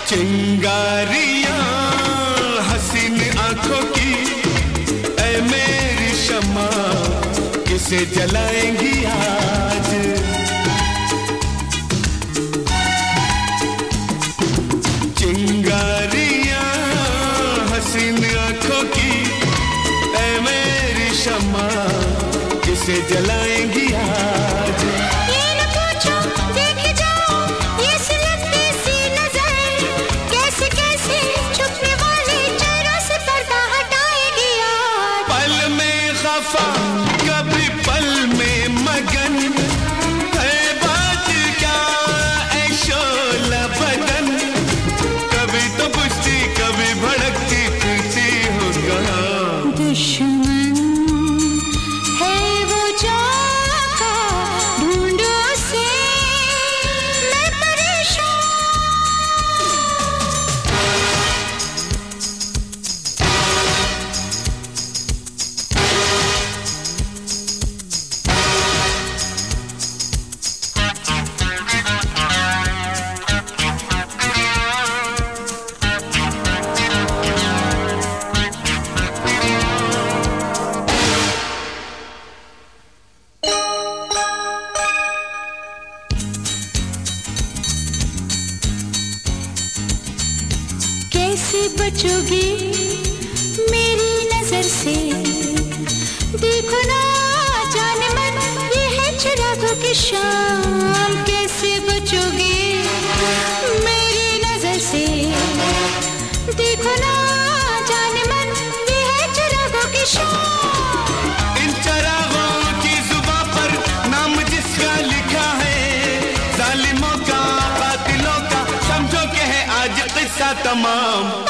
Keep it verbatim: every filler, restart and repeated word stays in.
चिंगारियां हसीन आंखों की, ऐ मेरी शम्मा किसे जलाएंगी आज। चिंगारियां हसीन आंखों की, ऐ मेरी शम्मा किसे जलाएंगी आज। ये न पूछो देखे जाओ ये सिलकती सी नजर, कैसे कैसे छुपने वाले चेहरों से पर्दा हटाएगी आज। पल में खफा कभी पल में मगन, है बात क्या ऐ शोला बदन, कभी तो बुझती कभी भड़कती फिरती हो कहाँ। दुश्मन है वो जाका ढूंढो से मैं परेशान। कैसे बचोगी मेरी नजर से, देखो ना जाने मन ये है चिरागों की शाम। कैसे बचोगी मेरी नजर से, देखो ना जाने मन ये है चिरागों की शाम। इन चरागों की जुबां पर नाम जिसका लिखा है, जालिमों का कातिलों का समझो कि है आज किस्सा तमाम।